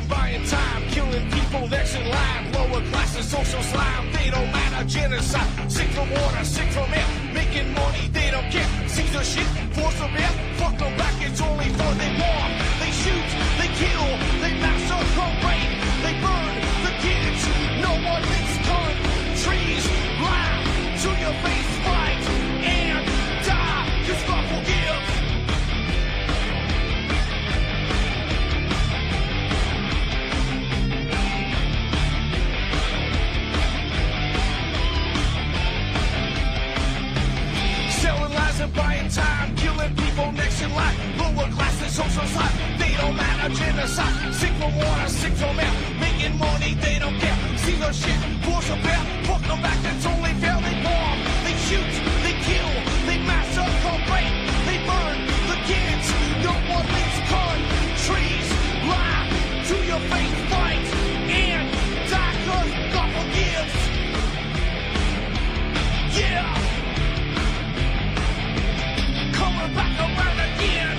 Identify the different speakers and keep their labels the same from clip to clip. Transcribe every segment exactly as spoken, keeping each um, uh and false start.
Speaker 1: Centralizing, buying time, killing people next in line. Lower classes, social slime, they don't matter. Genocide, sick from water, sick from air. Making money, they don't care. Caesar shit, force of air. Fuck them back, it's only for they war. They shoot, they kill, they massacre, rape. They burn the kids, no one thinks gun. Trees, lie to your face, fight and die. Cause God will give. Selling lies and buying time, killing people next in line. Lower classes, social slide, they don't matter. Genocide, sick from water, sick from air. Making money, they don't care. See the shit, force of bear. Fuck them back, that's only fair. They bomb, they shoot, they kill, they massacre, rape. They burn the kids, no one thinks gun. Trees, lie to your face, fight and die. Cause God forgives. Yeah. Coming back around again.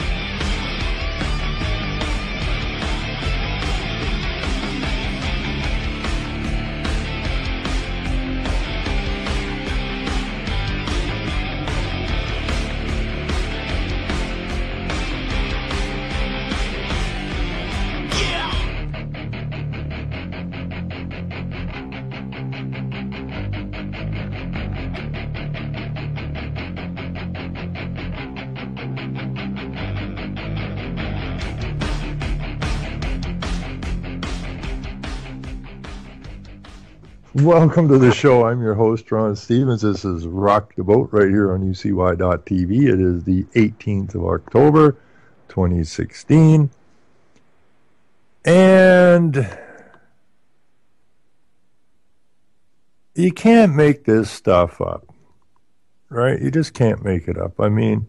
Speaker 2: Welcome to the show. I'm your host, Ron Stevens. This is Rock the Boat right here on U C Y dot T V. It is the eighteenth of October, twenty sixteen. And you can't make this stuff up, right? You just can't make it up. I mean,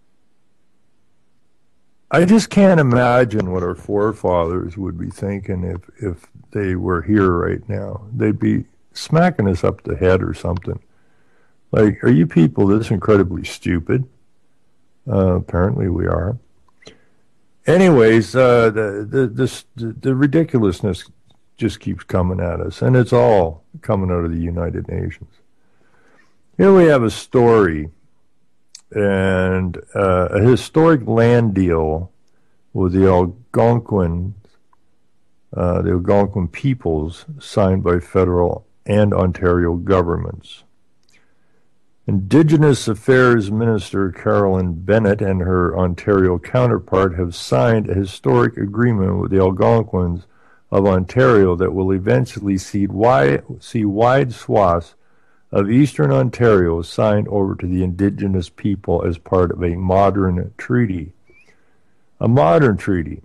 Speaker 2: I just can't imagine what our forefathers would be thinking if, if they were here right now. They'd be smacking us up the head or something. Like, are you people this incredibly stupid? Uh, apparently we are. Anyways, uh, the, the, this, the, the ridiculousness just keeps coming at us, and it's all coming out of the United Nations. Here we have a story, and uh, a historic land deal with the Algonquin, uh, the Algonquin peoples, signed by federal and Ontario governments. Indigenous Affairs Minister Carolyn Bennett and her Ontario counterpart have signed a historic agreement with the Algonquins of Ontario that will eventually see wide, see wide swaths of eastern Ontario signed over to the Indigenous people as part of a modern treaty. A modern treaty.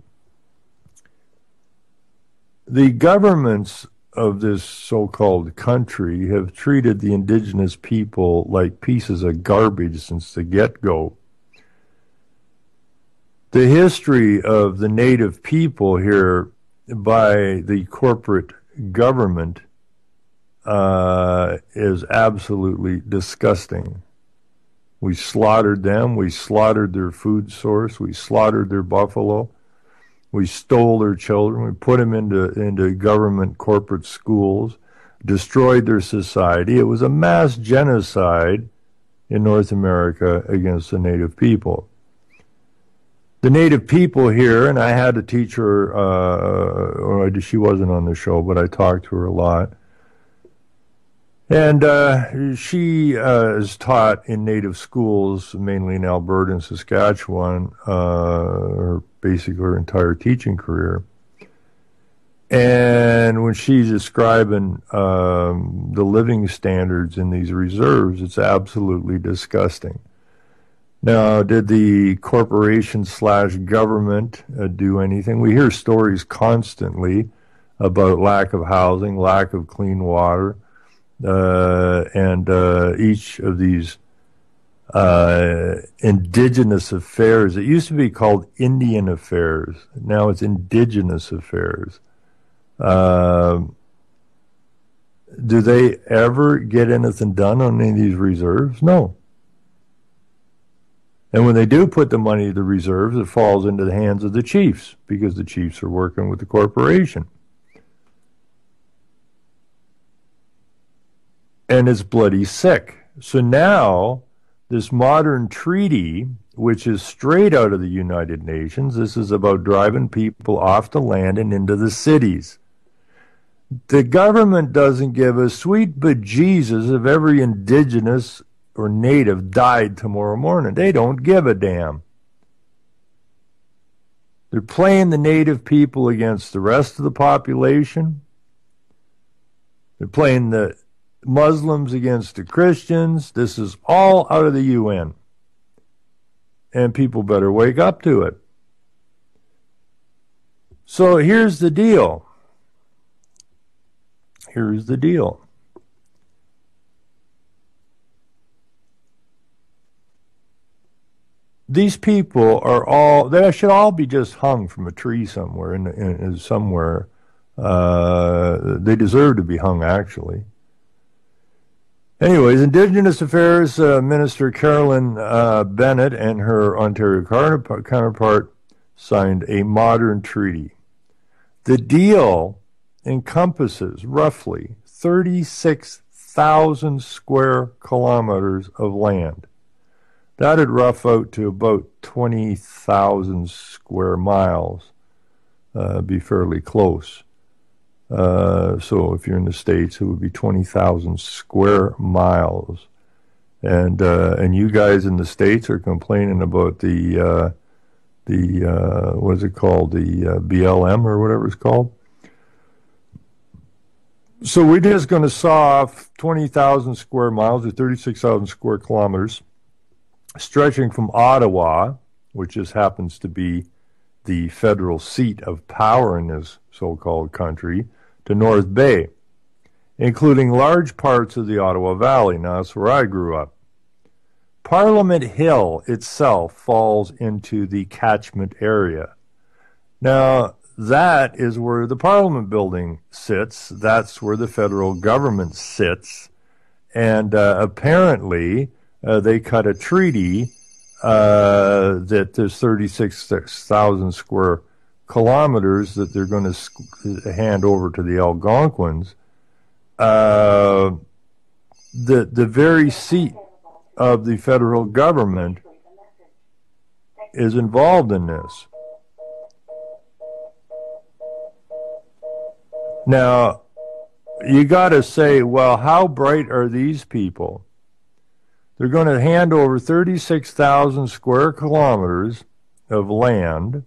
Speaker 2: The governments of this so-called country have treated the Indigenous people like pieces of garbage since the get-go. The history of the Native people here by the corporate government uh, is absolutely disgusting. We slaughtered them. We slaughtered their food source. We slaughtered their buffalo. We stole their children. We put them into, into government corporate schools, destroyed their society. It was a mass genocide in North America against the Native people. The Native people here, and I had to teach her, uh, or she wasn't on the show, but I talked to her a lot. And uh, she uh, is taught in Native schools, mainly in Alberta and Saskatchewan, uh, her basically her entire teaching career. And when she's describing um, the living standards in these reserves, it's absolutely disgusting. Now, did the corporation slash government uh, do anything? We hear stories constantly about lack of housing, lack of clean water, uh, and uh, each of these uh, indigenous affairs. It used to be called Indian affairs. Now it's indigenous affairs. Uh, do they ever get anything done on any of these reserves? No. And when they do put the money to the reserves, it falls into the hands of the chiefs because the chiefs are working with the corporation. And it's bloody sick. So now, this modern treaty, which is straight out of the United Nations, this is about driving people off the land and into the cities. The government doesn't give a sweet bejesus if every indigenous or native died tomorrow morning. They don't give a damn. They're playing the native people against the rest of the population. They're playing the Muslims against the Christians. This is all out of the U N. And people better wake up to it. So here's the deal. Here's the deal. These people are all, they should all be just hung from a tree somewhere, in, in, in somewhere. Uh, they deserve to be hung, actually. Anyways, Indigenous Affairs uh, Minister Carolyn uh, Bennett and her Ontario counterpart signed a modern treaty. The deal encompasses roughly thirty-six thousand square kilometers of land. That'd rough out to about twenty thousand square miles, uh, be fairly close. Uh, so if you're in the States, it would be twenty thousand square miles. And uh, and you guys in the States are complaining about the, uh, the uh, what's it called, the uh, B L M or whatever it's called. So we're just going to saw off twenty thousand square miles or thirty-six thousand square kilometers, stretching from Ottawa, which just happens to be the federal seat of power in this so-called country, to North Bay, including large parts of the Ottawa Valley. Now, that's where I grew up. Parliament Hill itself falls into the catchment area. Now, that is where the Parliament building sits. That's where the federal government sits. And uh, apparently, uh, they cut a treaty uh, that there's thirty-six thousand square kilometers that they're going to hand over to the Algonquins. Uh, the the very seat of the federal government is involved in this. Now, you got to say, well, how bright are these people? They're going to hand over thirty-six thousand square kilometers of land,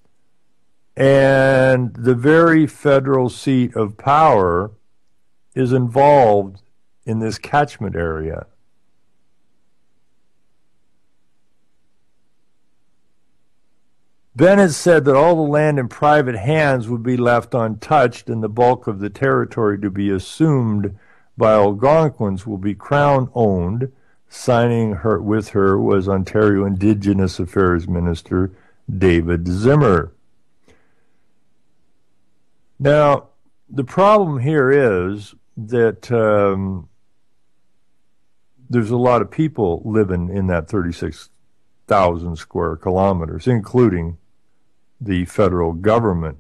Speaker 2: and the very federal seat of power is involved in this catchment area. Bennett said that all the land in private hands would be left untouched, and the bulk of the territory to be assumed by Algonquins will be Crown-owned. Signing her with her was Ontario Indigenous Affairs Minister David Zimmer. Now, the problem here is that um, there's a lot of people living in that thirty-six thousand square kilometers, including the federal government.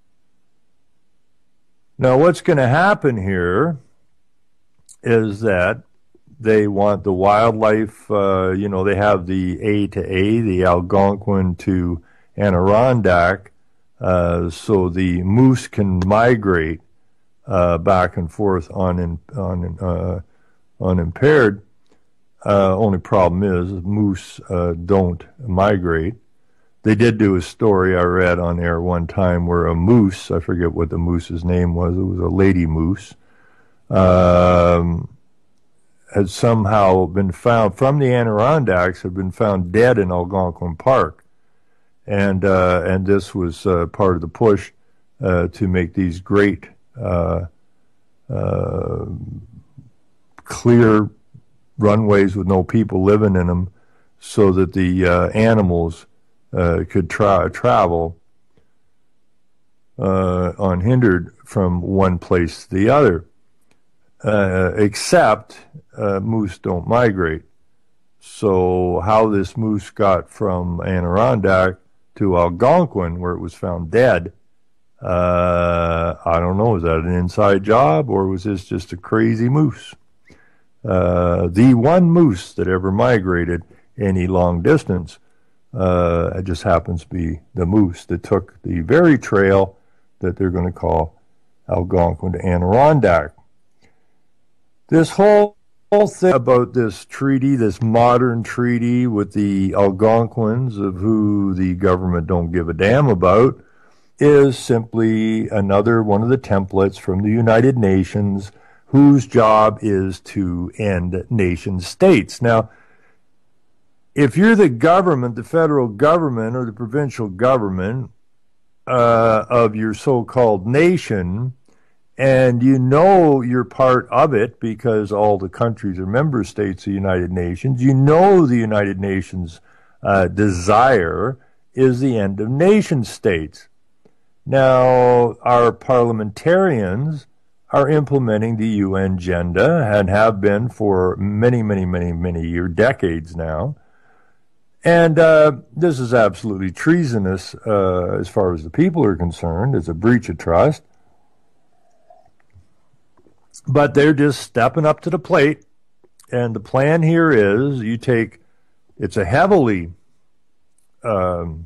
Speaker 2: Now, what's going to happen here is that they want the wildlife, uh, you know, they have the A to A, the Algonquin to Adirondack, uh, so the moose can migrate uh, back and forth on, on uh, unimpaired. Uh, only problem is moose uh, don't migrate. They did do a story I read on air one time where a moose, I forget what the moose's name was, it was a lady moose, um, had somehow been found, from the Adirondacks, had been found dead in Algonquin Park. And uh, and this was uh, part of the push uh, to make these great, uh, uh, clear runways with no people living in them so that the uh, animals uh, could tra travel uh, unhindered from one place to the other. Uh, except uh, moose don't migrate. So how this moose got from Adirondack to Algonquin, where it was found dead, uh, I don't know. Is that an inside job, or was this just a crazy moose? Uh, the one moose that ever migrated any long distance, uh, it just happens to be the moose that took the very trail that they're going to call Algonquin to Adirondack. This whole, whole thing about this treaty, this modern treaty with the Algonquins, of who the government don't give a damn about, is simply another one of the templates from the United Nations, whose job is to end nation states. Now, if you're the government, the federal government or the provincial government uh, of your so-called nation, and you know you're part of it because all the countries are member states of the United Nations, you know the United Nations uh, desire is the end of nation states. Now, our parliamentarians are implementing the U N agenda and have been for many, many, many, many years, decades now. And uh, this is absolutely treasonous uh, as far as the people are concerned. It's a breach of trust. But they're just stepping up to the plate. And the plan here is you take, it's a heavily, um,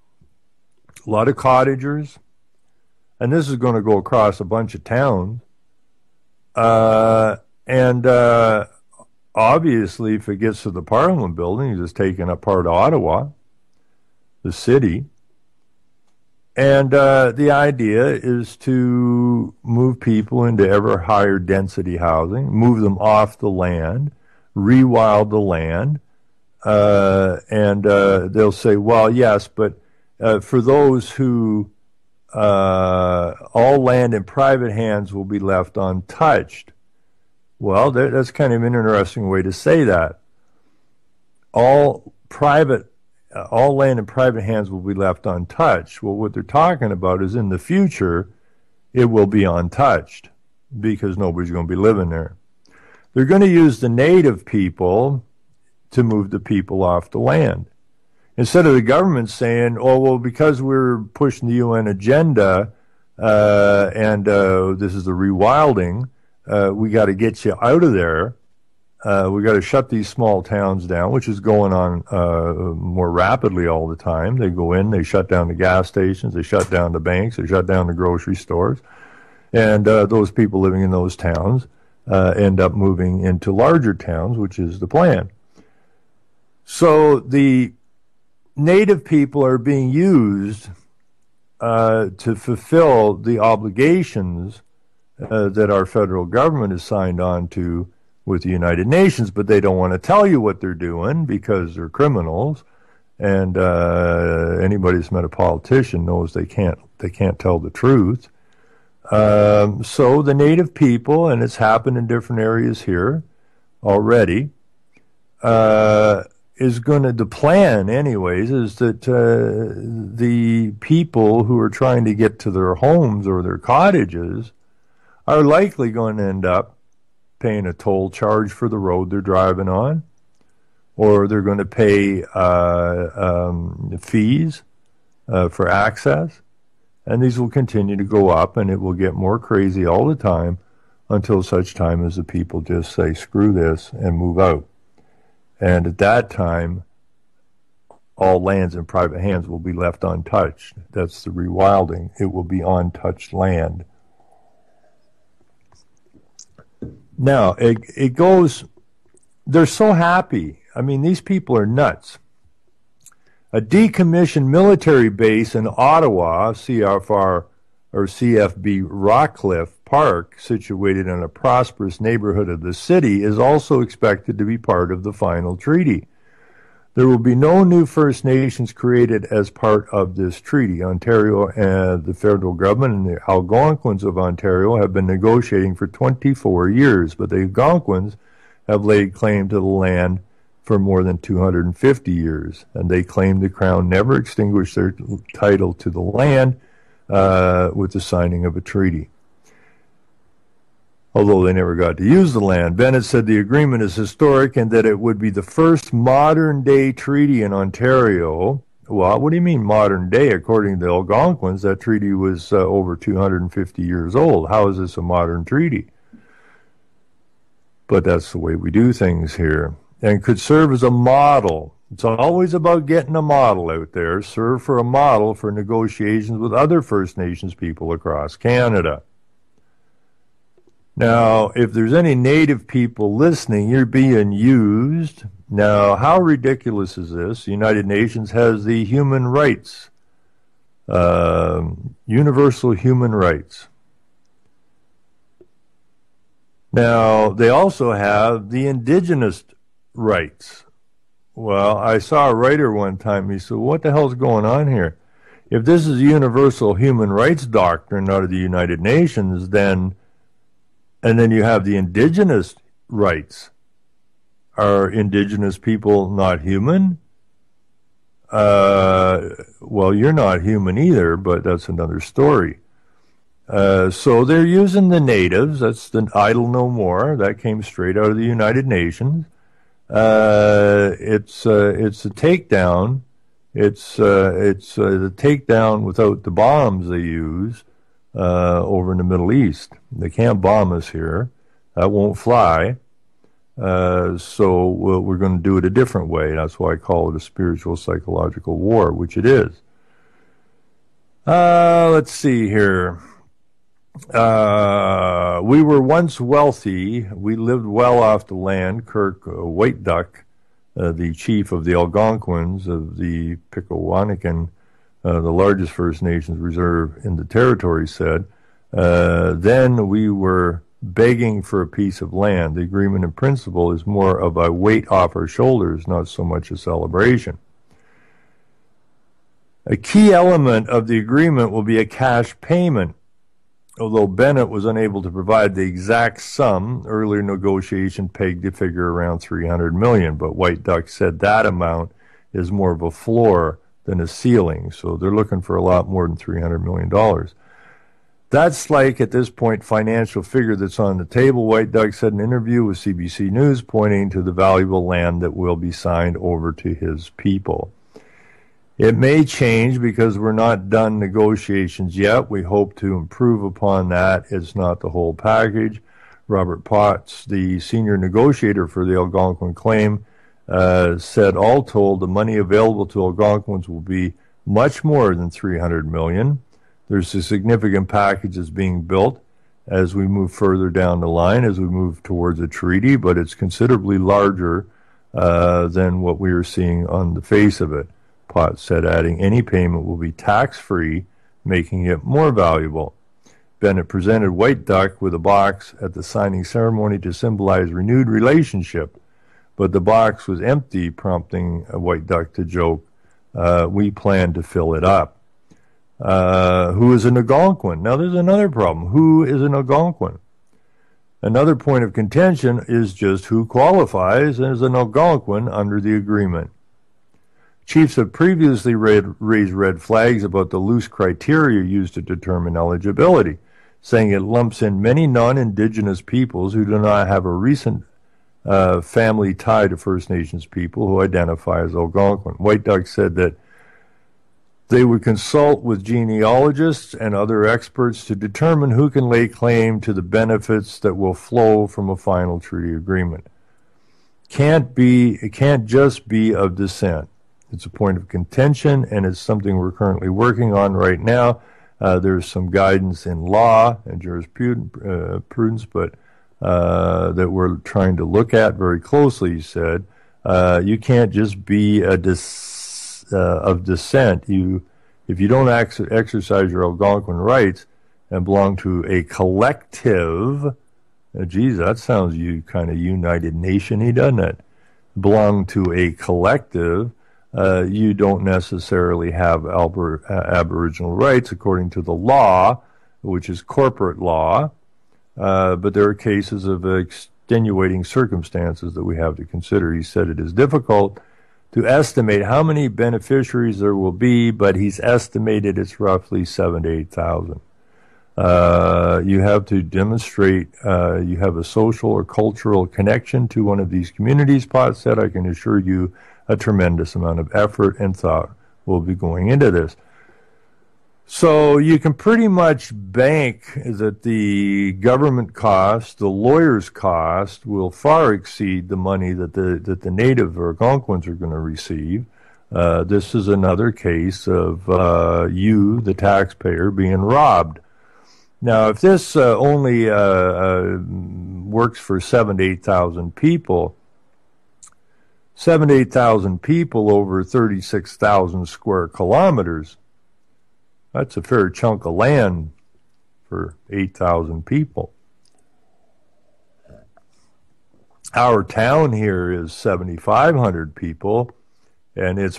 Speaker 2: a lot of cottagers, and this is going to go across a bunch of towns. Uh, and uh, obviously, if it gets to the Parliament building, it's just taking up part of Ottawa, the city. And uh, the idea is to move people into ever higher density housing, move them off the land, rewild the land. Uh, and uh, they'll say, well, yes, but uh, for those who uh, all land in private hands will be left untouched. Well, that, that's kind of an interesting way to say that. All private Uh, all land in private hands will be left untouched. Well, what they're talking about is in the future, it will be untouched because nobody's going to be living there. They're going to use the native people to move the people off the land. Instead of the government saying, oh, well, because we're pushing the U N agenda uh, and uh, this is the rewilding, uh, we got to get you out of there. Uh, we got to shut these small towns down, which is going on uh, more rapidly all the time. They go in, they shut down the gas stations, they shut down the banks, they shut down the grocery stores. And uh, those people living in those towns uh, end up moving into larger towns, which is the plan. So the native people are being used uh, to fulfill the obligations uh, that our federal government has signed on to with the United Nations, but they don't want to tell you what they're doing because they're criminals. And uh, anybody who's met a politician knows they can't they can't tell the truth. Um, so the native people, and it's happened in different areas here already, uh, is going to, the plan anyways, is that uh, the people who are trying to get to their homes or their cottages are likely going to end up paying a toll charge for the road they're driving on, or they're going to pay uh, um, fees uh, for access, and these will continue to go up, and it will get more crazy all the time until such time as the people just say, screw this, and move out. And at that time, all lands in private hands will be left untouched. That's the rewilding. It will be untouched land. Now, it, it goes, they're so happy. I mean, these people are nuts. A decommissioned military base in Ottawa, C F R or C F B Rockcliffe Park, situated in a prosperous neighborhood of the city, is also expected to be part of the final treaty. There will be no new First Nations created as part of this treaty. Ontario and the federal government and the Algonquins of Ontario have been negotiating for twenty-four years, but the Algonquins have laid claim to the land for more than two hundred fifty years, and they claim the Crown never extinguished their title to the land uh, with the signing of a treaty. although they never got to use the land. Bennett said the agreement is historic and that it would be the first modern-day treaty in Ontario. Well, what do you mean modern day? According to the Algonquins, that treaty was uh, over two hundred fifty years old. How is this a modern treaty? But that's the way we do things here. And could serve as a model. It's always about getting a model out there. Serve for a model for negotiations with other First Nations people across Canada. Now, if there's any Native people listening, you're being used. Now, how ridiculous is this? The United Nations has the human rights, uh, universal human rights. Now, they also have the indigenous rights. Well, I saw a writer one time, he said, what the hell's going on here? If this is a universal human rights doctrine out of the United Nations, then, and then you have the indigenous rights. Are indigenous people not human? Uh, well, you're not human either, but that's another story. Uh, so they're using the natives. That's the Idle No More. That came straight out of the United Nations. Uh, it's uh, it's a takedown. It's uh, it's uh, the takedown without the bombs they use uh, over in the Middle East. They can't bomb us here. That won't fly. Uh, so we'll, we're going to do it a different way. That's why I call it a spiritual psychological war, which it is. Uh, let's see here. Uh, we were once wealthy. We lived well off the land. Kirk uh, White Duck, uh, the chief of the Algonquins of the Pikwanikan, uh, the largest First Nations reserve in the territory, said, uh, then we were begging for a piece of land. The agreement in principle is more of a weight off our shoulders, not so much a celebration. A key element of the agreement will be a cash payment. Although Bennett was unable to provide the exact sum, earlier negotiation pegged the figure around three hundred million dollars, but White Duck said that amount is more of a floor than a ceiling, so they're looking for a lot more than three hundred million dollars. That's like, at this point, financial figure that's on the table, White Duck said in an interview with C B C News, pointing to the valuable land that will be signed over to his people. It may change because we're not done negotiations yet. We hope to improve upon that. It's not the whole package. Robert Potts, the senior negotiator for the Algonquin claim, uh, said all told the money available to Algonquins will be much more than three hundred million dollars. There's a significant package that's being built as we move further down the line, as we move towards a treaty, but it's considerably larger uh, than what we are seeing on the face of it. Potts said, adding, any payment will be tax-free, making it more valuable. Bennett presented White Duck with a box at the signing ceremony to symbolize renewed relationship, but the box was empty, prompting White Duck to joke, uh, we plan to fill it up. Uh, who is an Algonquin? Now, there's another problem. Who is an Algonquin? Another point of contention is just who qualifies as an Algonquin under the agreement. Chiefs have previously read, raised red flags about the loose criteria used to determine eligibility, saying it lumps in many non-Indigenous peoples who do not have a recent uh, family tie to First Nations people who identify as Algonquin. White Duck said that they would consult with genealogists and other experts to determine who can lay claim to the benefits that will flow from a final treaty agreement. Can't be, it can't just be of descent. It's a point of contention, and it's something we're currently working on right now. Uh, there's some guidance in law and jurisprudence, but uh, that we're trying to look at very closely, he said. Uh, you can't just be a dis uh, of descent. You, if you don't ex exercise your Algonquin rights and belong to a collective, uh, geez, that sounds you kind of United Nation-y, doesn't it? Belong to a collective, Uh, you don't necessarily have Albert, uh, Aboriginal rights according to the law, which is corporate law, uh, but there are cases of extenuating circumstances that we have to consider. He said it is difficult to estimate how many beneficiaries there will be, but he's estimated it's roughly seven to eight thousand. Uh, you have to demonstrate uh, you have a social or cultural connection to one of these communities, Potts said. I can assure you a tremendous amount of effort and thought will be going into this. So you can pretty much bank that the government cost, the lawyer's cost, will far exceed the money that the that the native Algonquins are going to receive. Uh, this is another case of uh, you, the taxpayer, being robbed. Now, if this uh, only uh, uh, works for seven to eight thousand people, seven to eight thousand people over thirty-six thousand square kilometers, that's a fair chunk of land for eight thousand people. Our town here is seventy-five hundred people, and it's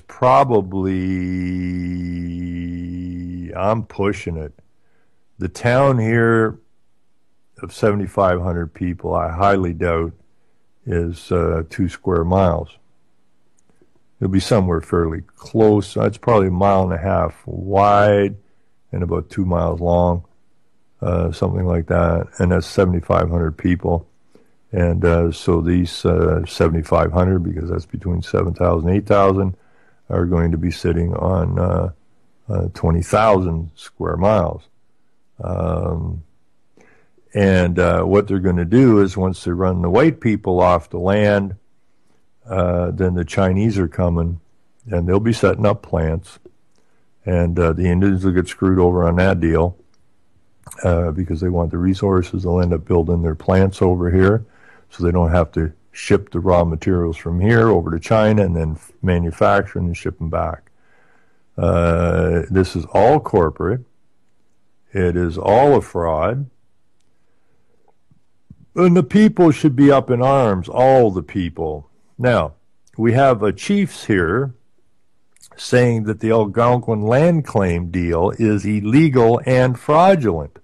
Speaker 2: probably, I'm pushing it, the town here of seventy-five hundred people, I highly doubt, is uh, two square miles. It'll be somewhere fairly close. It's probably a mile and a half wide and about two miles long, uh, something like that. And that's seventy-five hundred people. And uh, so these uh, seventy-five hundred, because that's between seven thousand and eight thousand, are going to be sitting on uh, uh, twenty thousand square miles. Um, and uh, what they're going to do is once they run the white people off the land, uh, then the Chinese are coming, and they'll be setting up plants. And uh, the Indians will get screwed over on that deal uh, because they want the resources. They'll end up building their plants over here so they don't have to ship the raw materials from here over to China and then manufacture and ship them back. Uh, this is all corporate. It is all a fraud. And the people should be up in arms, all the people. Now, we have a chiefs here saying that the Algonquin land claim deal is illegal and fraudulent.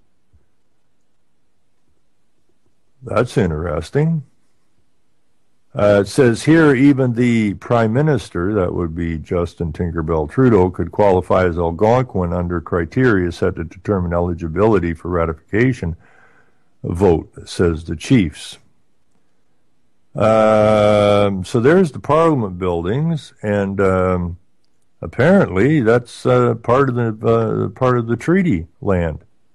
Speaker 2: That's interesting. Uh, it says here even the Prime Minister, that would be Justin Tinkerbell Trudeau, could qualify as Algonquin under criteria set to determine eligibility for ratification vote, says the chiefs. Um, so there's the Parliament buildings, and um, apparently that's uh, part of the uh, part of the treaty land.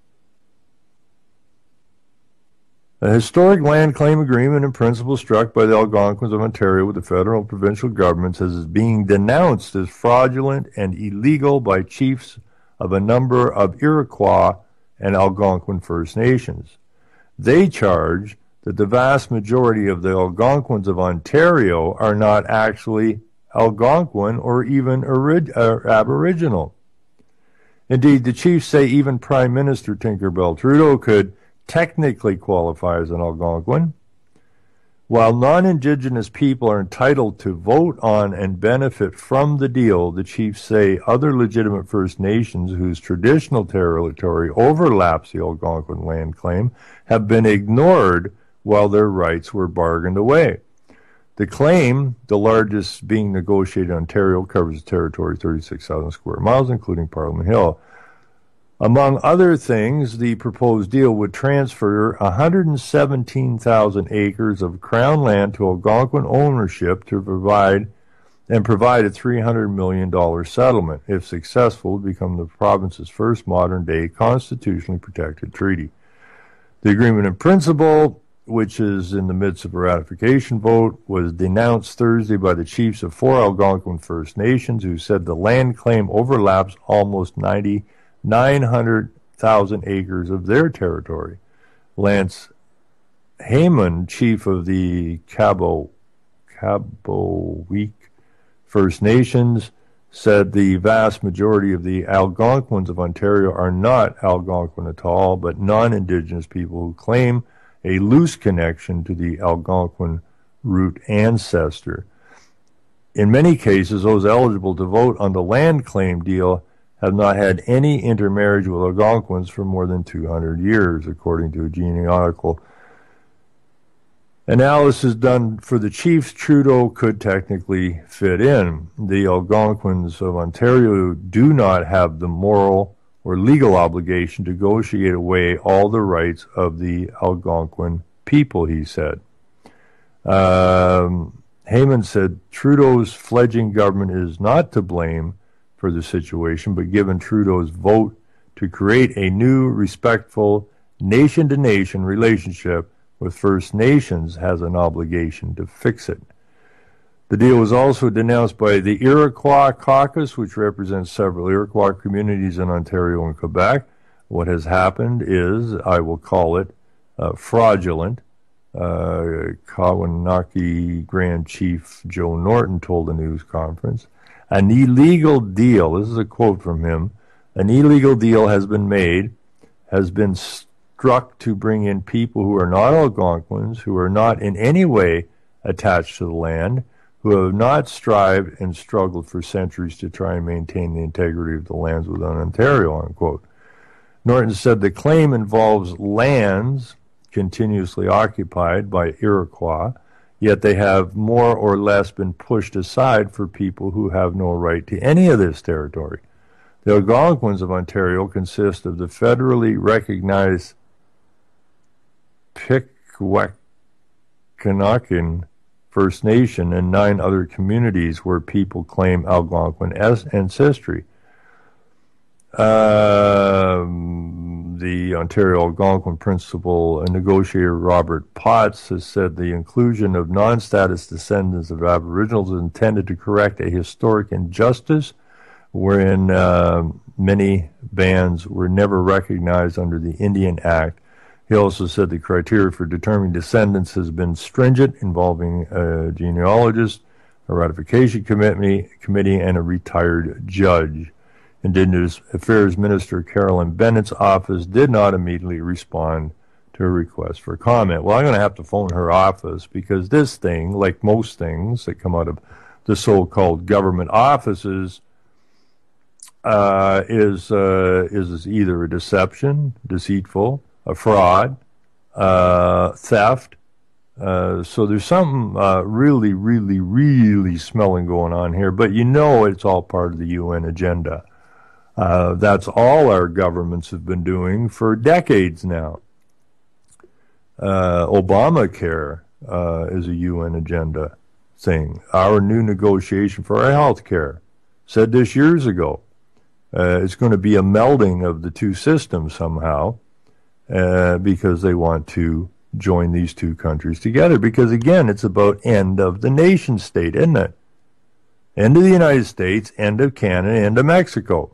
Speaker 2: A historic land claim agreement in principle struck by the Algonquins of Ontario with the federal and provincial governments as being denounced as fraudulent and illegal by chiefs of a number of Iroquois and Algonquin First Nations. They charge that the vast majority of the Algonquins of Ontario are not actually Algonquin or even orig- uh, Aboriginal. Indeed, the chiefs say even Prime Minister Tinkerbell Trudeau could technically qualify as an Algonquin. While non-Indigenous people are entitled to vote on and benefit from the deal, the chiefs say other legitimate First Nations whose traditional territory overlaps the Algonquin land claim have been ignored while their rights were bargained away. The claim, the largest being negotiated in Ontario, covers a territory of thirty-six thousand square miles, including Parliament Hill. Among other things, the proposed deal would transfer one hundred seventeen thousand acres of Crown land to Algonquin ownership to provide and provide a three hundred million dollars settlement. If successful, it would become the province's first modern-day constitutionally protected treaty. The agreement in principle, which is in the midst of a ratification vote, was denounced Thursday by the chiefs of four Algonquin First Nations who said the land claim overlaps almost nine hundred thousand acres of their territory. Lance Heyman, chief of the Cabo, Caboweek First Nations, said the vast majority of the Algonquins of Ontario are not Algonquin at all, but non-Indigenous people who claim a loose connection to the Algonquin root ancestor. In many cases, those eligible to vote on the land claim deal have not had any intermarriage with Algonquins for more than two hundred years, according to a genealogical analysis done for the chiefs. Trudeau could technically fit in. The Algonquins of Ontario do not have the moral or legal obligation to negotiate away all the rights of the Algonquin people, he said. Um, Heyman said Trudeau's fledgling government is not to blame for the situation, but given Trudeau's vote to create a new, respectful, nation-to-nation relationship with First Nations, has an obligation to fix it. The deal was also denounced by the Iroquois Caucus, which represents several Iroquois communities in Ontario and Quebec. What has happened is, I will call it, uh, fraudulent. Uh, Kawanaki Grand Chief Joe Norton told a news conference. An illegal deal, this is a quote from him, an illegal deal has been made, has been struck to bring in people who are not Algonquins, who are not in any way attached to the land, who have not strived and struggled for centuries to try and maintain the integrity of the lands within Ontario, unquote. Norton said the claim involves lands continuously occupied by Iroquois, yet they have more or less been pushed aside for people who have no right to any of this territory. The Algonquins of Ontario consist of the federally recognized Pikwakanagan First Nation and nine other communities where people claim Algonquin ancestry. Um, the Ontario Algonquin principal and negotiator Robert Potts has said the inclusion of non-status descendants of Aboriginals is intended to correct a historic injustice wherein uh, many bands were never recognized under the Indian Act. He also said the criteria for determining descendants has been stringent, involving a genealogist, a ratification committee, committee and a retired judge. Indigenous Affairs Minister Carolyn Bennett's office did not immediately respond to a request for comment. Well, I'm going to have to phone her office because this thing, like most things that come out of the so-called government offices, uh, is uh, is either a deception, deceitful, a fraud, uh, theft. Uh, so there's something uh, really, really, really smelling going on here. But you know it's all part of the U N agenda. Uh, that's all our governments have been doing for decades now. Uh, Obamacare uh, is a U N agenda thing. Our new negotiation for our health care said this years ago. Uh, it's going to be a melding of the two systems somehow uh, because they want to join these two countries together. Because, again, it's about end of the nation state, isn't it? End of the United States, end of Canada, end of Mexico.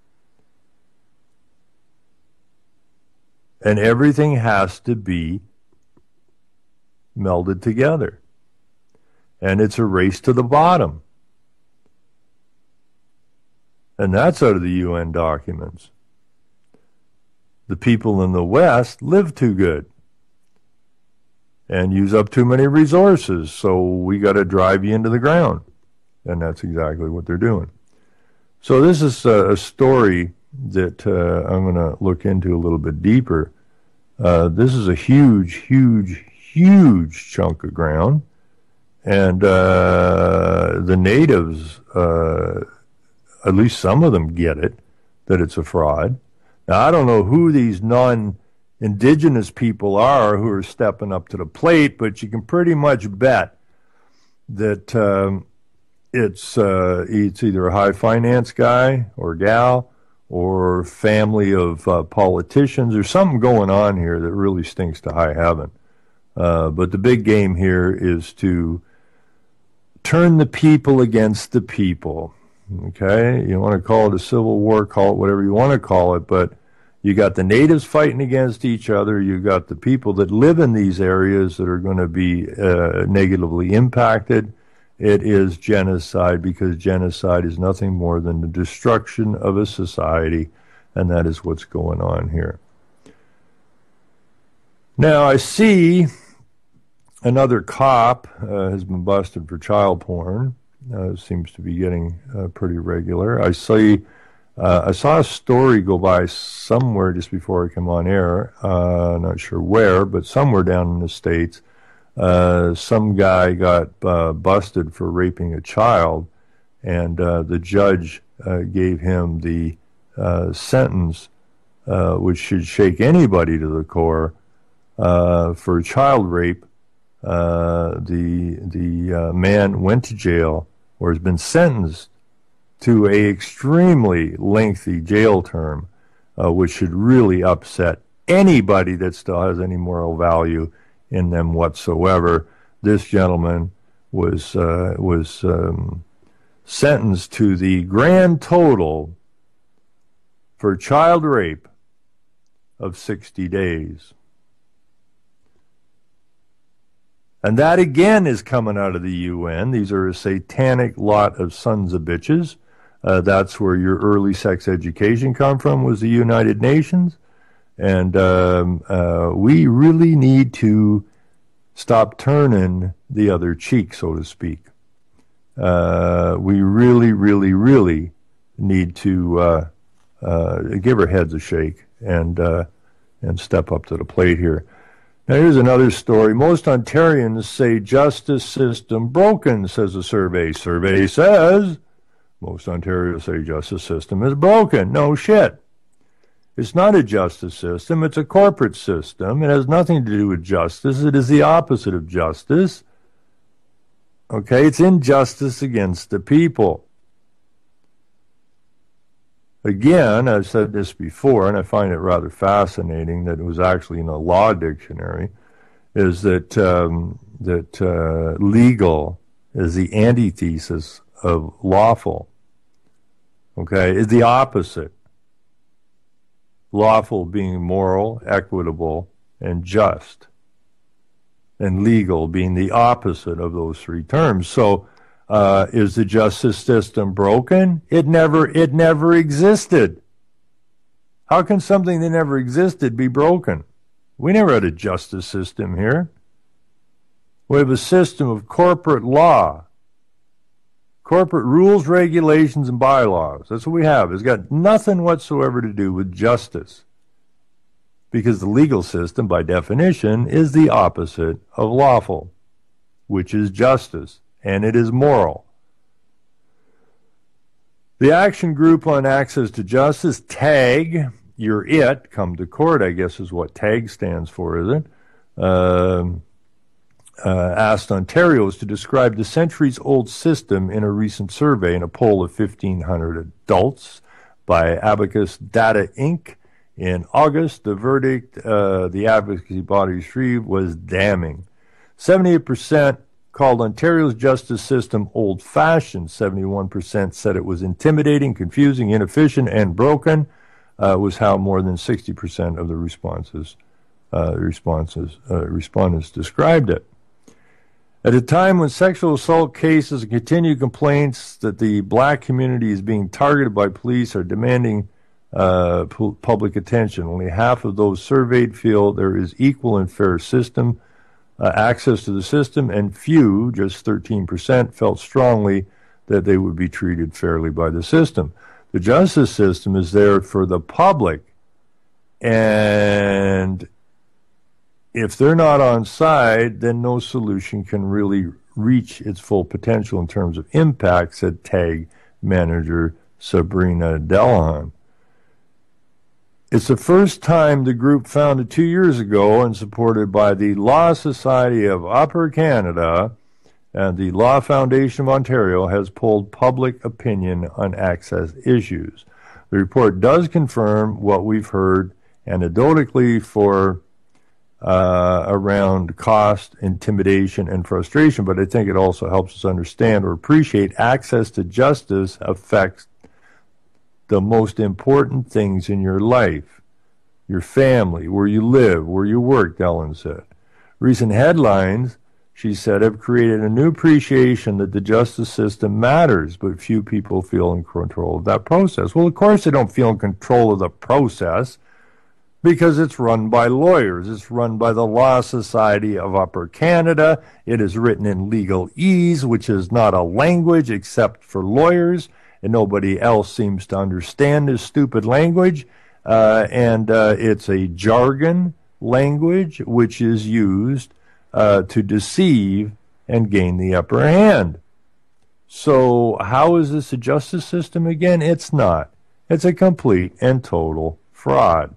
Speaker 2: And everything has to be melded together. And it's a race to the bottom. And that's out of the U N documents. The people in the West live too good and use up too many resources, so we got to drive you into the ground. And that's exactly what they're doing. So this is a, a story that uh, I'm going to look into a little bit deeper. Uh, this is a huge, huge, huge chunk of ground. And uh, the natives, uh, at least some of them get it, that it's a fraud. Now, I don't know who these non-indigenous people are who are stepping up to the plate, but you can pretty much bet that um, it's, uh, it's either a high finance guy or gal or family of uh, politicians. There's something going on here that really stinks to high heaven. Uh, but the big game here is to turn the people against the people. Okay, you want to call it a civil war, call it whatever you want to call it, but you got the natives fighting against each other. You got the people that live in these areas that are going to be uh, negatively impacted. It is genocide, because genocide is nothing more than the destruction of a society, and that is what's going on here. Now, I see another cop uh, has been busted for child porn. Uh, seems to be getting uh, pretty regular. I see, uh, I saw a story go by somewhere just before I come on air. Uh, not sure where, but somewhere down in the States, uh, some guy got uh, busted for raping a child, and uh, the judge uh, gave him the uh, sentence, uh, which should shake anybody to the core, uh, for child rape. Uh, the the uh, man went to jail or has been sentenced to a extremely lengthy jail term, uh, which should really upset anybody that still has any moral value in them whatsoever. This gentleman was uh, was um, sentenced to the grand total for child rape of sixty days. And that again is coming out of the U N. These are a satanic lot of sons of bitches. Uh, that's where your early sex education come from, was the United Nations. And um, uh, we really need to stop turning the other cheek, so to speak. Uh, we really, really, really need to uh, uh, give our heads a shake and uh, and step up to the plate here. Now, here's another story. Most Ontarians say justice system broken, says a survey. Survey says most Ontarians say justice system is broken. No shit. It's not a justice system. It's a corporate system. It has nothing to do with justice. It is the opposite of justice. Okay? It's injustice against the people. Again, I've said this before, and I find it rather fascinating that it was actually in a law dictionary, is that um, that uh, legal is the antithesis of lawful. Okay, is the opposite. Lawful being moral, equitable, and just, and legal being the opposite of those three terms. So, Uh, is the justice system broken? It never, it never existed. How can something that never existed be broken? We never had a justice system here. We have a system of corporate law, corporate rules, regulations, and bylaws. That's what we have. It's got nothing whatsoever to do with justice, because the legal system, by definition, is the opposite of lawful, which is justice. And it is moral. The Action Group on Access to Justice, TAG, you're it, come to court, I guess is what TAG stands for, is it? Uh, uh, asked Ontarians to describe the centuries-old system in a recent survey in a poll of fifteen hundred adults by Abacus Data Incorporated in August. The verdict uh, the advocacy body retrieved was damning. seventy-eight percent called Ontario's justice system old-fashioned. seventy-one percent said it was intimidating, confusing, inefficient, and broken, uh, was how more than sixty percent of the responses, uh, responses uh, respondents described it. At a time when sexual assault cases and continued complaints that the black community is being targeted by police are demanding uh, pu- public attention, only half of those surveyed feel there is equal and fair system Uh, access to the system, and few, just thirteen percent, felt strongly that they would be treated fairly by the system. The justice system is there for the public, and if they're not on side, then no solution can really reach its full potential in terms of impact, said TAG manager Sabrina Delahan. It's the first time the group, founded two years ago and supported by the Law Society of Upper Canada and the Law Foundation of Ontario, has polled public opinion on access issues. The report does confirm what we've heard anecdotally for uh, around cost, intimidation, and frustration, but I think it also helps us understand or appreciate access to justice affects the most important things in your life, your family, where you live, where you work, Ellen said. Recent headlines, she said, have created a new appreciation that the justice system matters, but few people feel in control of that process. Well, of course they don't feel in control of the process, because it's run by lawyers. It's run by the Law Society of Upper Canada. It is written in legalese, which is not a language except for lawyers, and nobody else seems to understand this stupid language. Uh, and uh, it's a jargon language which is used uh, to deceive and gain the upper hand. So how is this a justice system again? It's not. It's a complete and total fraud.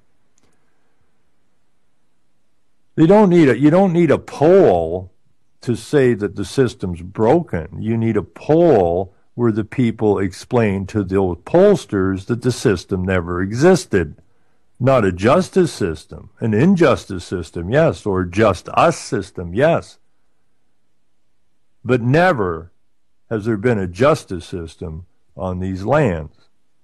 Speaker 2: You don't need a, you don't need a poll to say that the system's broken. You need a poll where the people explain to those pollsters that the system never existed. Not a justice system, an injustice system, yes, or just us system, yes. But never has there been a justice system on these lands.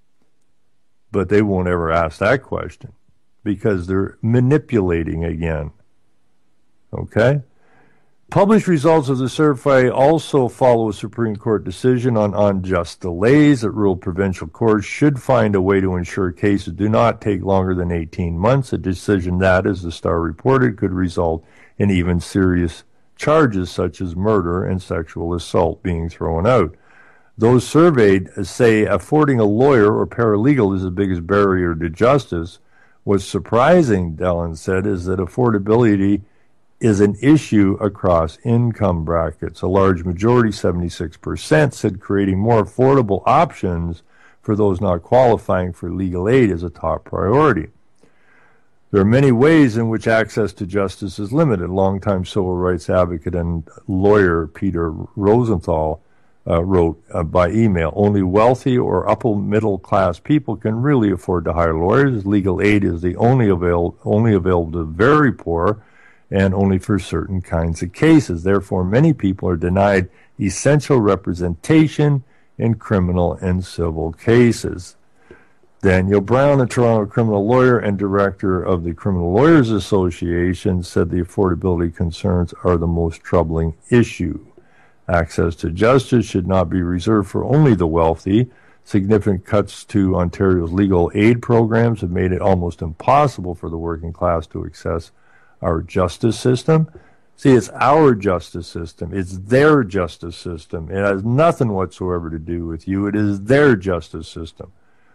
Speaker 2: But they won't ever ask that question because they're manipulating again. Okay? Published results of the survey also follow a Supreme Court decision on unjust delays that ruled provincial courts should find a way to ensure cases do not take longer than eighteen months, a decision that, as the Star reported, could result in even serious charges such as murder and sexual assault being thrown out. Those surveyed say affording a lawyer or paralegal is the biggest barrier to justice. What's surprising, Dellen said, is that affordability is an issue across income brackets. A large majority, seventy-six percent, said creating more affordable options for those not qualifying for legal aid is a top priority. There are many ways in which access to justice is limited. Longtime civil rights advocate and lawyer Peter Rosenthal uh, wrote uh, by email, only wealthy or upper middle class people can really afford to hire lawyers. Legal aid is the only, avail- only available to very poor and only for certain kinds of cases. Therefore, many people are denied essential representation in criminal and civil cases. Daniel Brown, a Toronto criminal lawyer and director of the Criminal Lawyers Association, said the affordability concerns are the most troubling issue. Access to justice should not be reserved for only the wealthy. Significant cuts to Ontario's legal aid programs have made it almost impossible for the working class to access our justice system. See, it's our justice system. It's their justice system. It has nothing whatsoever to do with you. It is their justice system.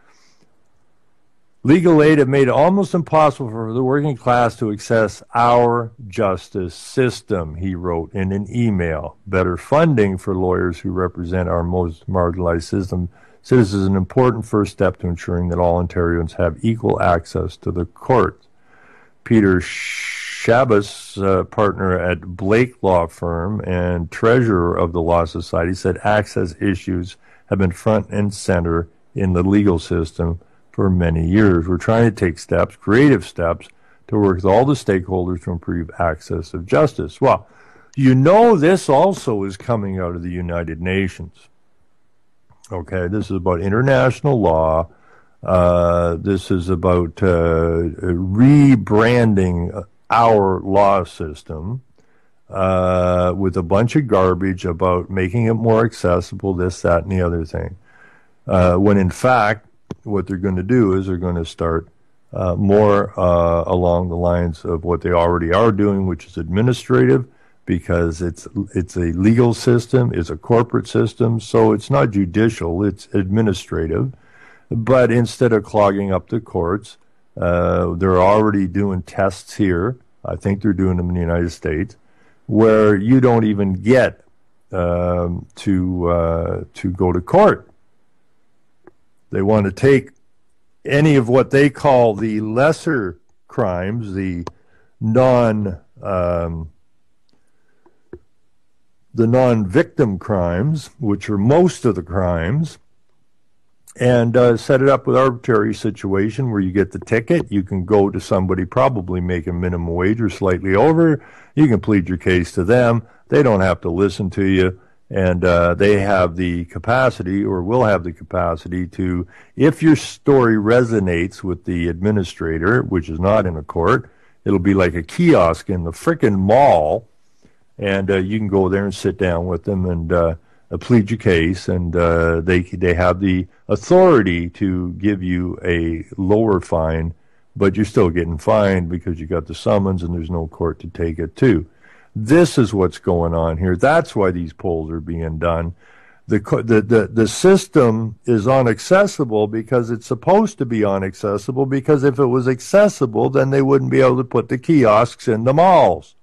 Speaker 2: Legal aid have made it almost impossible for the working class to access our justice system, he wrote in an email. Better funding for lawyers who represent our most marginalized system citizens is an important first step to ensuring that all Ontarians have equal access to the courts. Peter Shabbos, uh, partner at Blake Law Firm and treasurer of the Law Society, said access issues have been front and center in the legal system for many years. We're trying to take steps, creative steps, to work with all the stakeholders to improve access of justice. Well, you know this also is coming out of the United Nations. Okay, this is about international law. Uh, this is about uh, rebranding our law system uh, with a bunch of garbage about making it more accessible, this, that, and the other thing. Uh, when in fact, what they're going to do is they're going to start uh, more uh, along the lines of what they already are doing, which is administrative, because it's it's a legal system, it's a corporate system, so it's not judicial, it's administrative. But instead of clogging up the courts, uh, they're already doing tests here. I think they're doing them in the United States, where you don't even get um, to uh, to go to court. They want to take any of what they call the lesser crimes, the non um, the non-victim crimes, which are most of the crimes, and uh, set it up with arbitrary situation where you get the ticket. You can go to somebody probably making minimum wage or slightly over. You can plead your case to them. They don't have to listen to you. And uh, they have the capacity, or will have the capacity, to, if your story resonates with the administrator, which is not in a court, it'll be like a kiosk in the frickin' mall, and uh, you can go there and sit down with them and uh, plead your case, and uh, they they have the authority to give you a lower fine, but you're still getting fined because you got the summons and there's no court to take it to. This is what's going on here. That's why these polls are being done. The, the, the, the system is inaccessible because it's supposed to be inaccessible, because if it was accessible, then they wouldn't be able to put the kiosks in the malls.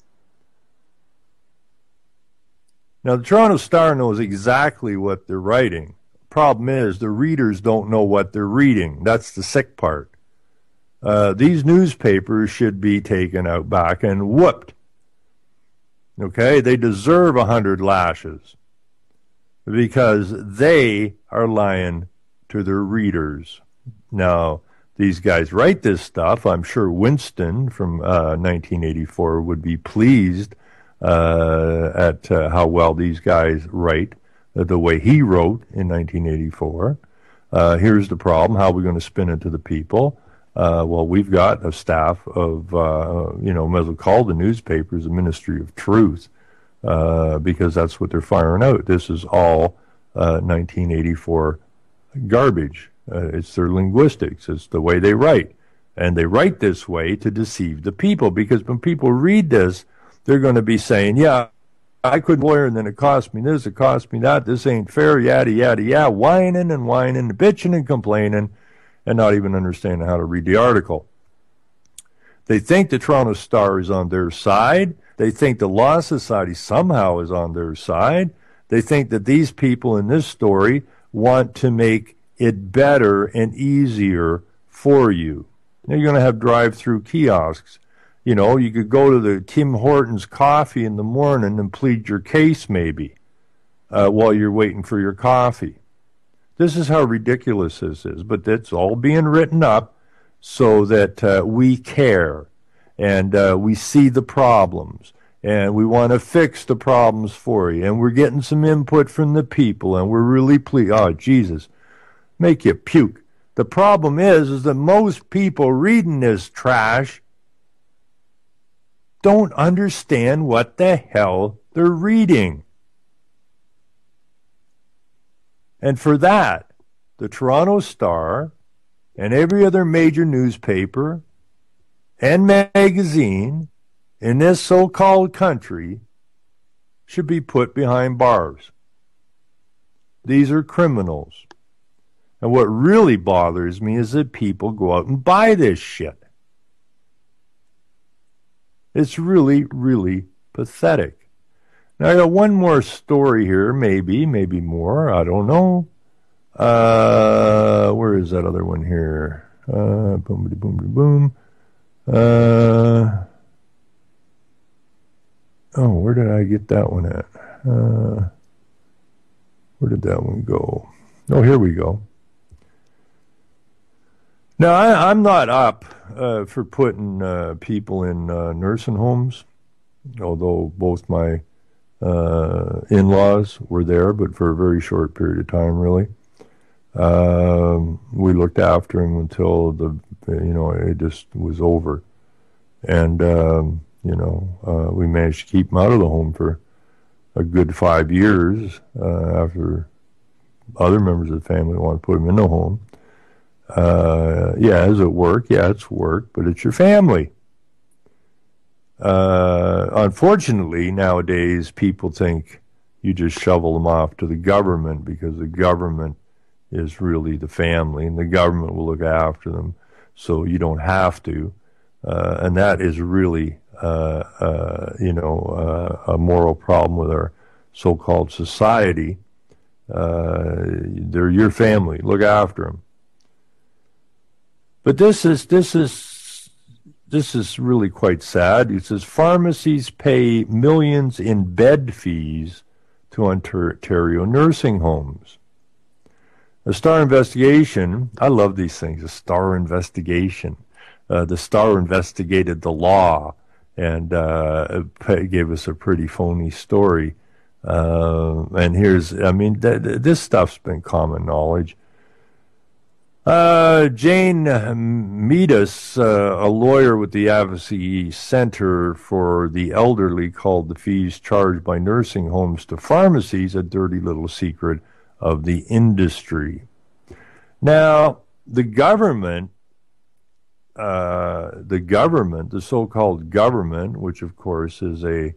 Speaker 2: Now, the Toronto Star knows exactly what they're writing. Problem is, the readers don't know what they're reading. That's the sick part. Uh, these newspapers should be taken out back and whooped. Okay? They deserve a hundred lashes because they are lying to their readers. Now, these guys write this stuff. I'm sure Winston from uh, nineteen eighty-four would be pleased uh, at uh, how well these guys write, uh, the way he wrote in nineteen eighty-four. Uh, here's the problem. How are we going to spin it to the people? Uh, well, we've got a staff of, uh, you know, might as well call the newspapers a ministry of truth, uh, because that's what they're firing out. This is all uh, nineteen eighty-four garbage. Uh, it's their linguistics. It's the way they write. And they write this way to deceive the people, because when people read this, they're going to be saying, yeah, I could lawyer, and then it cost me this, it cost me that, this ain't fair, yada, yada, yada, whining and whining, bitching and complaining, and not even understanding how to read the article. They think the Toronto Star is on their side. They think the Law Society somehow is on their side. They think that these people in this story want to make it better and easier for you. Now, you're going to have drive-through kiosks. You know, you could go to the Tim Hortons coffee in the morning and plead your case maybe uh, while you're waiting for your coffee. This is how ridiculous this is, but it's all being written up so that uh, we care and uh, we see the problems and we want to fix the problems for you, and we're getting some input from the people, and we're really pleased. Oh, Jesus, make you puke. The problem is, is that most people reading this trash don't understand what the hell they're reading. And for that, the Toronto Star and every other major newspaper and magazine in this so-called country should be put behind bars. These are criminals. And what really bothers me is that people go out and buy this shit. It's really, really pathetic. Now, I got one more story here, maybe, maybe more, I don't know. Uh, where is that other one here? Uh, boom, boom, boom, boom. Uh, oh, where did I get that one at? Uh, where did that one go? Oh, here we go. Now, I, I'm not up uh, for putting uh, people in uh, nursing homes, although both my uh, in-laws were there, but for a very short period of time, really. Um, we looked after him until the, you know, it just was over. And, um, you know, uh, we managed to keep him out of the home for a good five years uh, after other members of the family wanted to put him in the home. Uh, yeah, is it work? Yeah, it's work, but it's your family. Uh, unfortunately, nowadays, people think you just shovel them off to the government because the government is really the family, and the government will look after them, so you don't have to. Uh, and that is really, uh, uh, you know, uh, a moral problem with our so-called society. Uh, they're your family. Look after them. But this is this is this is really quite sad. It says pharmacies pay millions in bed fees to Ontario nursing homes. A Star investigation. I love these things. A Star investigation. Uh, the Star investigated the law and uh, gave us a pretty phony story. Uh, and here's, I mean, th- th- this stuff's been common knowledge. Uh, Jane Meadus, uh, a lawyer with the Advocacy Center for the Elderly, called the fees charged by nursing homes to pharmacies a dirty little secret of the industry. Now, the government, uh, the government, the so-called government, which of course is a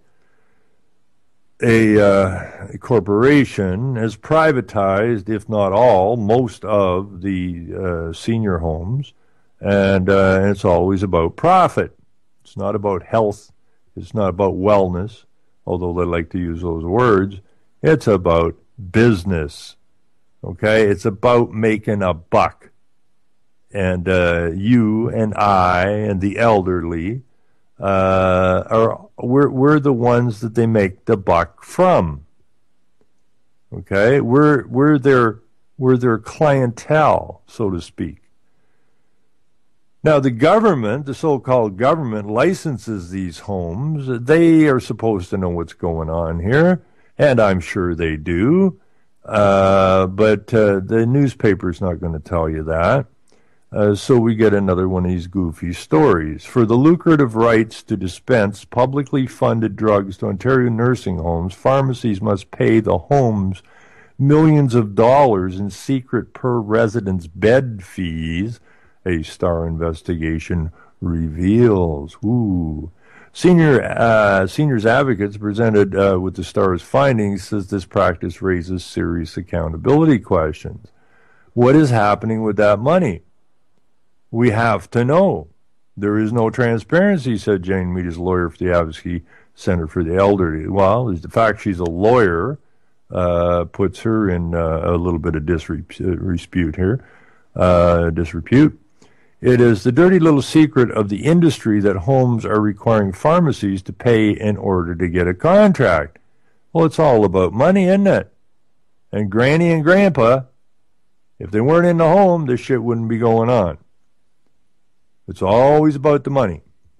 Speaker 2: A, uh, a corporation, has privatized, if not all, most of the uh, senior homes, and uh, it's always about profit. It's not about health. It's not about wellness, although they like to use those words. It's about business. Okay? It's about making a buck. And uh, you and I and the elderly uh, are we're we're the ones that they make the buck from. Okay? We're we're their we're their clientele, so to speak. Now, the government, the so-called government, licenses these homes. They are supposed to know what's going on here, and I'm sure they do. Uh, but uh, the newspaper's not going to tell you that. Uh, so we get another one of these goofy stories. For the lucrative rights to dispense publicly funded drugs to Ontario nursing homes, pharmacies must pay the homes millions of dollars in secret per residence bed fees, a Star investigation reveals. Ooh. Senior uh, Seniors Advocates presented uh, with the Star's findings says this practice raises serious accountability questions. What is happening with that money? We have to know. There is no transparency, said Jane Mead, lawyer for the Advocacy Center for the Elderly. Well, the fact she's a lawyer uh, puts her in uh, a little bit of disrepute here, uh, disrepute. It is the dirty little secret of the industry that homes are requiring pharmacies to pay in order to get a contract. Well, it's all about money, isn't it? And Granny and Grandpa, if they weren't in the home, this shit wouldn't be going on. It's always about the money.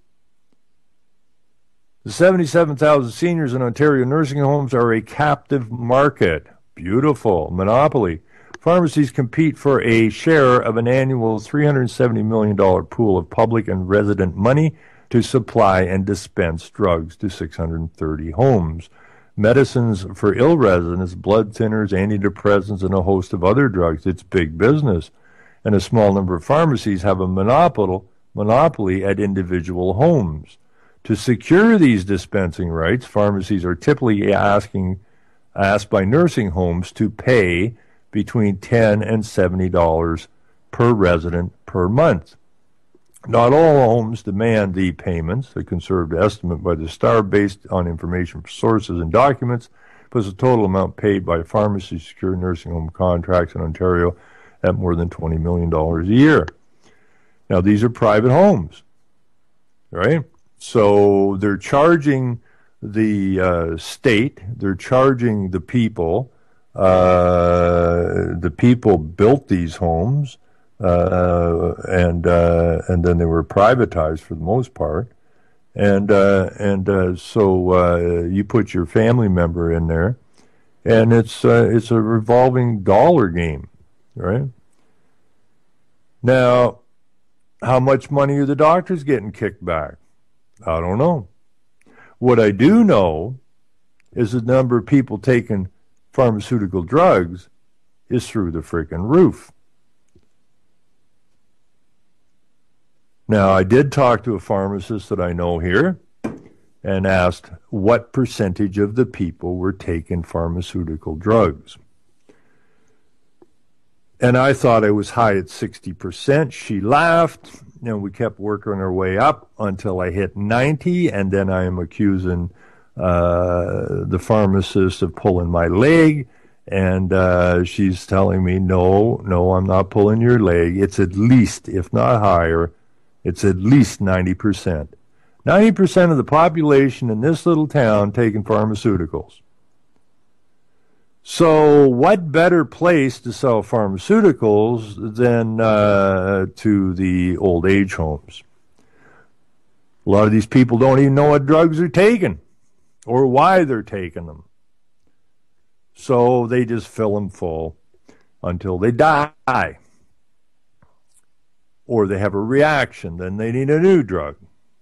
Speaker 2: The seventy-seven thousand seniors in Ontario nursing homes are a captive market. Beautiful. Monopoly. Pharmacies compete for a share of an annual three hundred seventy million dollars pool of public and resident money to supply and dispense drugs to six hundred thirty homes. Medicines for ill residents, blood thinners, antidepressants, and a host of other drugs. It's big business. And a small number of pharmacies have a monopoly, monopoly at individual homes. To secure these dispensing rights, pharmacies are typically asking, asked by nursing homes to pay between ten dollars and seventy dollars per resident per month. Not all homes demand the payments. A conservative estimate by the Star, based on information from sources and documents, puts the total amount paid by pharmacies to secure nursing home contracts in Ontario at more than twenty million dollars a year. Now, these are private homes, right? So they're charging the uh, state, they're charging the people. Uh, the people built these homes, uh, and uh, and then they were privatized for the most part, and uh, and uh, so uh, you put your family member in there, and it's uh, it's a revolving dollar game, right? Now, how much money are the doctors getting kicked back? I don't know. What I do know is the number of people taking pharmaceutical drugs is through the freaking roof. Now, I did talk to a pharmacist that I know here and asked what percentage of the people were taking pharmaceutical drugs. And I thought I was high at sixty percent. She laughed, and we kept working our way up until I hit ninety, and then I am accusing uh, the pharmacist of pulling my leg, and uh, she's telling me, no, no, I'm not pulling your leg. It's at least, if not higher, it's at least ninety percent. ninety percent of the population in this little town taking pharmaceuticals. So what better place to sell pharmaceuticals than uh, to the old age homes? A lot of these people don't even know what drugs they're taking or why they're taking them. So they just fill them full until they die. Or they have a reaction, then they need a new drug.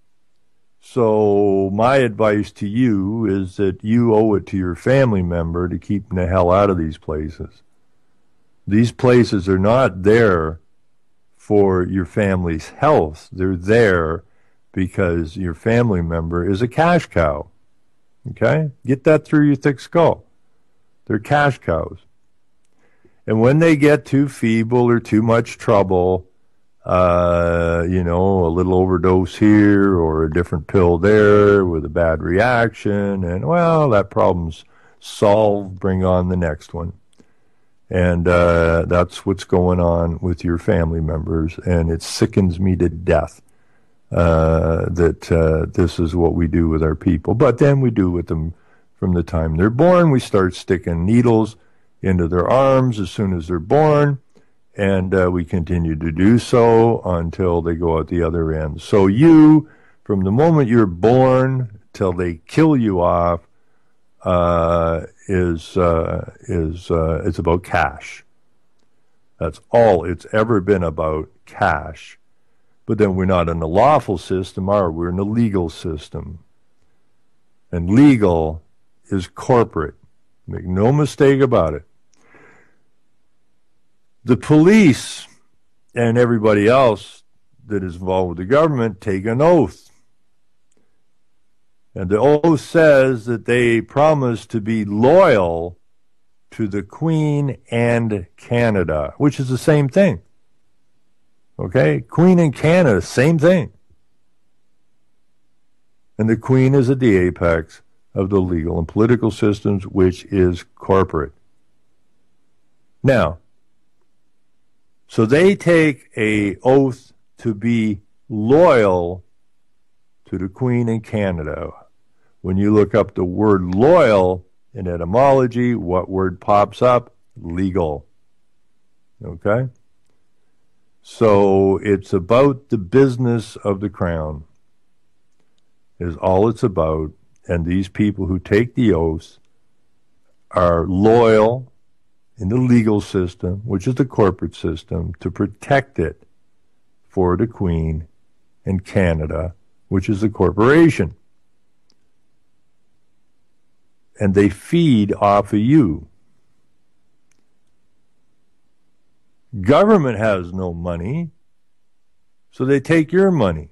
Speaker 2: So my advice to you is that you owe it to your family member to keep the hell out of these places. These places are not there for your family's health. They're there because your family member is a cash cow. Okay? Get that through your thick skull. They're cash cows. And when they get too feeble or too much trouble, Uh, you know, a little overdose here or a different pill there with a bad reaction, and, well, that problem's solved, bring on the next one. And uh, that's what's going on with your family members, and it sickens me to death uh, that uh, this is what we do with our people. But then we do with them from the time they're born. We start sticking needles into their arms as soon as they're born, and uh, we continue to do so until they go out the other end. So you, from the moment you're born till they kill you off, uh, is uh, is uh, it's about cash. That's all it's ever been about, cash. But then we're not in the lawful system, are we? We're in the legal system. And legal is corporate. Make no mistake about it. The police and everybody else that is involved with the government take an oath. And the oath says that they promise to be loyal to the Queen and Canada, which is the same thing. Okay? Queen and Canada, same thing. And the Queen is at the apex of the legal and political systems, which is corporate. Now, so they take a oath to be loyal to the Queen and Canada. When you look up the word loyal in etymology, what word pops up? Legal. Okay? So it's about the business of the crown, is all it's about. And these people who take the oath are loyal in the legal system, which is the corporate system, to protect it for the Queen and Canada, which is the corporation. And they feed off of you. Government has no money, so they take your money.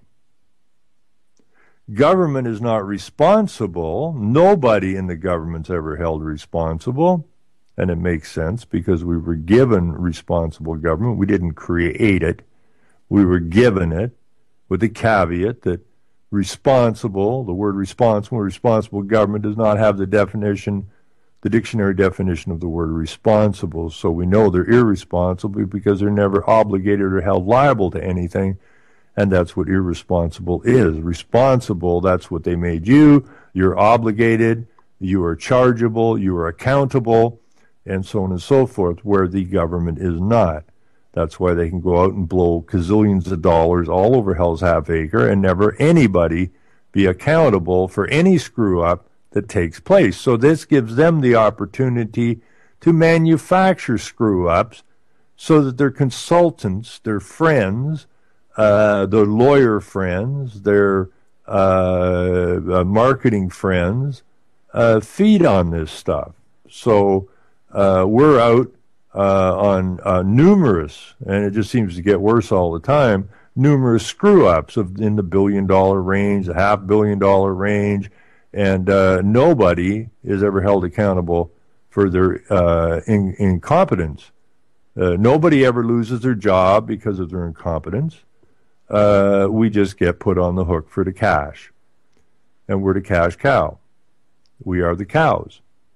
Speaker 2: Government is not responsible. Nobody in the government's ever held responsible. And it makes sense because we were given responsible government. We didn't create it. We were given it with the caveat that responsible, the word responsible, responsible government does not have the definition, the dictionary definition of the word responsible. So we know they're irresponsible because they're never obligated or held liable to anything. And that's what irresponsible is. Responsible, that's what they made you. You're obligated, you are chargeable, you are accountable, and so on and so forth, where the government is not. That's why they can go out and blow gazillions of dollars all over Hell's Half Acre and never anybody be accountable for any screw-up that takes place. So this gives them the opportunity to manufacture screw-ups so that their consultants, their friends, uh, their lawyer friends, their uh, uh, marketing friends uh, feed on this stuff. So uh, we're out Uh, on uh, numerous, and it just seems to get worse all the time, numerous screw-ups of in the billion-dollar range, the half-billion-dollar range, and uh, nobody is ever held accountable for their uh, in, incompetence. Uh, nobody ever loses their job because of their incompetence. Uh, we just get put on the hook for the cash, and we're the cash cow. We are the cows.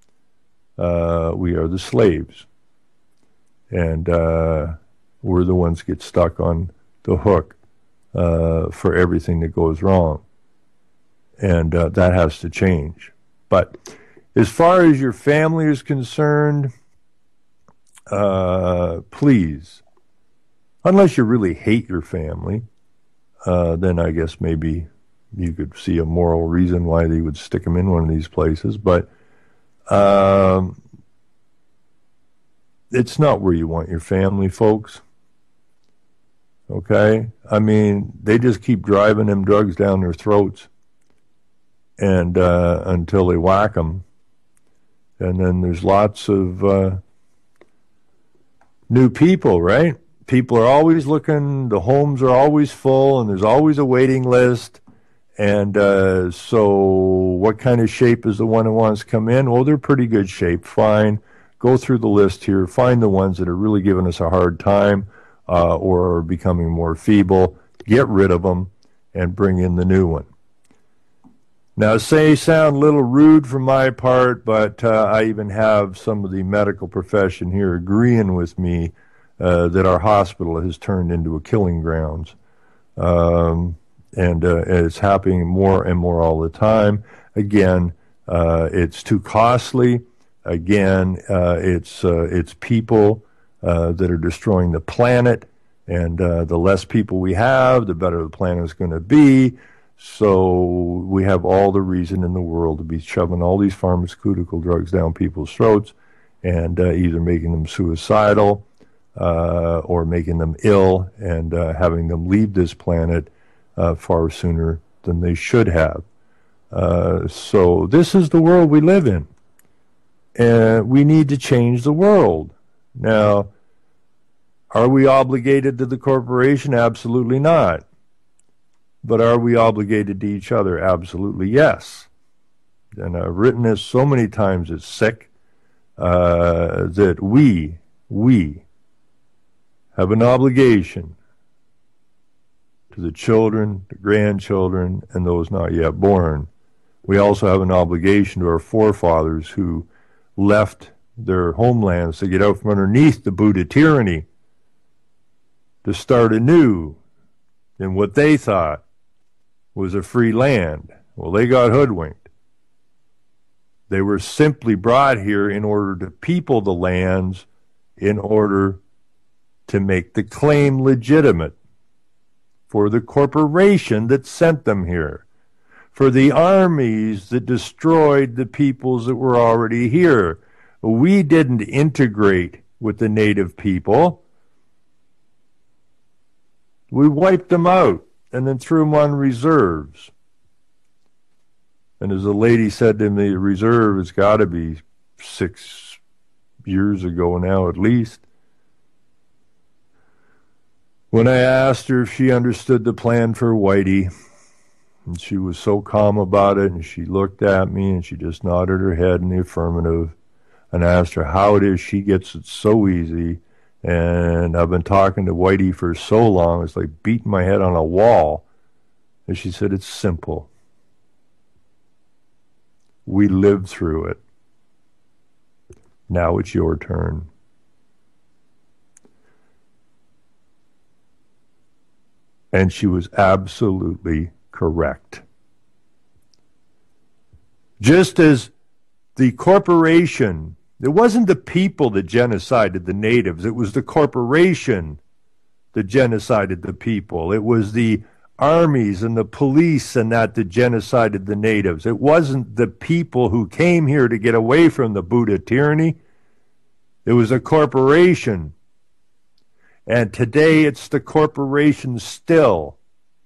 Speaker 2: Uh, we are the slaves. And uh, we're the ones that get stuck on the hook uh, for everything that goes wrong. And uh, that has to change. But as far as your family is concerned, uh, please, unless you really hate your family, uh, then I guess maybe you could see a moral reason why they would stick them in one of these places. But um, it's not where you want your family, folks. Okay? I mean, they just keep driving them drugs down their throats and uh, until they whack them. And then there's lots of uh, new people, right? People are always looking, the homes are always full, and there's always a waiting list. And uh, so what kind of shape is the one who wants to come in? Well, they're pretty good shape, fine. Go through the list here, find the ones that are really giving us a hard time uh, or are becoming more feeble, get rid of them, and bring in the new one. Now, say sound a little rude from my part, but uh, I even have some of the medical profession here agreeing with me uh, that our hospital has turned into a killing grounds. Um, and uh, it's happening more and more all the time. Again, uh, it's too costly. Again, uh, it's uh, it's people uh, that are destroying the planet, and uh, the less people we have, the better the planet is going to be. So we have all the reason in the world to be shoving all these pharmaceutical drugs down people's throats, and uh, either making them suicidal uh, or making them ill, and uh, having them leave this planet uh, far sooner than they should have. Uh, so this is the world we live in. And we need to change the world. Now, are we obligated to the corporation? Absolutely not. But are we obligated to each other? Absolutely yes. And I've written this so many times, it's sick, uh, that we, we have an obligation to the children, the grandchildren, and those not yet born. We also have an obligation to our forefathers who left their homelands to get out from underneath the Buddha tyranny, to start anew in what they thought was a free land. Well, they got hoodwinked. They were simply brought here in order to people the lands, in order to make the claim legitimate for the corporation that sent them here, for the armies that destroyed the peoples that were already here. We didn't integrate with the native people. We wiped them out and then threw them on reserves. And as a lady said to me, the reserve has got to be six years ago now at least. When I asked her if she understood the plan for Whitey, and she was so calm about it, and she looked at me and she just nodded her head in the affirmative, and I asked her how it is she gets it so easy. And I've been talking to Whitey for so long, it's like beating my head on a wall. And she said, it's simple. We lived through it. Now it's your turn. And she was absolutely correct. Just as the corporation, it wasn't the people that genocided the natives, it was the corporation that genocided the people. It was the armies and the police and that that genocided the natives. It wasn't the people who came here to get away from the Buddha tyranny. It was a corporation. And today it's the corporation still.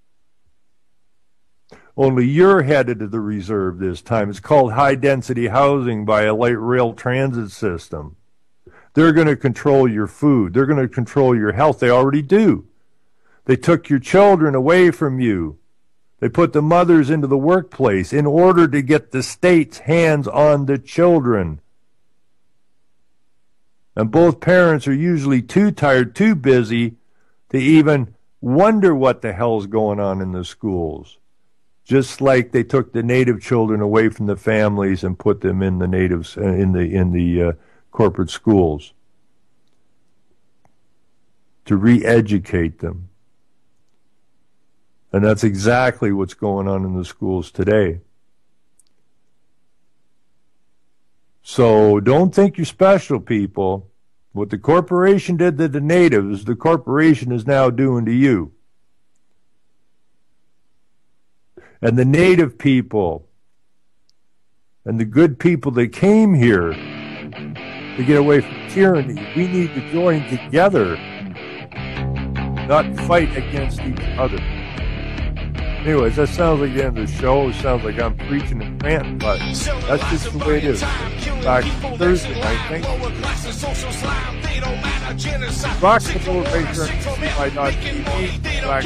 Speaker 2: Only you're headed to the reserve this time. It's called high-density housing by a light rail transit system. They're going to control your food. They're going to control your health. They already do. They took your children away from you. They put the mothers into the workplace in order to get the state's hands on the children. And both parents are usually too tired, too busy to even wonder what the hell's going on in the schools. Just like they took the native children away from the families and put them in the natives uh, in the in the uh, corporate schools to re-educate them. And that's exactly what's going on in the schools today. So don't think you're special, people. What the corporation did to the natives, the corporation is now doing to you. And the native people and the good people that came here to get away from tyranny, we need to join together, not fight against each other. Anyways, that sounds like the end of the show. It sounds like I'm preaching and ranting, but that's just the way it is. Back Thursday night, thank you. Rock the motivation by dot T V. Back.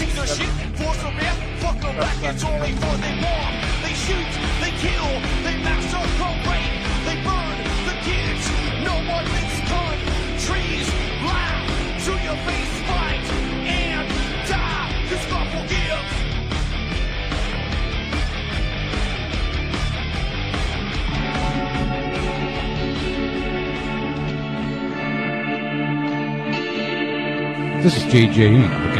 Speaker 1: It's only for they want. They shoot, they kill, they massacre, rape, they burn the kids. No one makes gun. Trees laugh to your face, fight and die. Cause God will give.
Speaker 3: This is J J E, the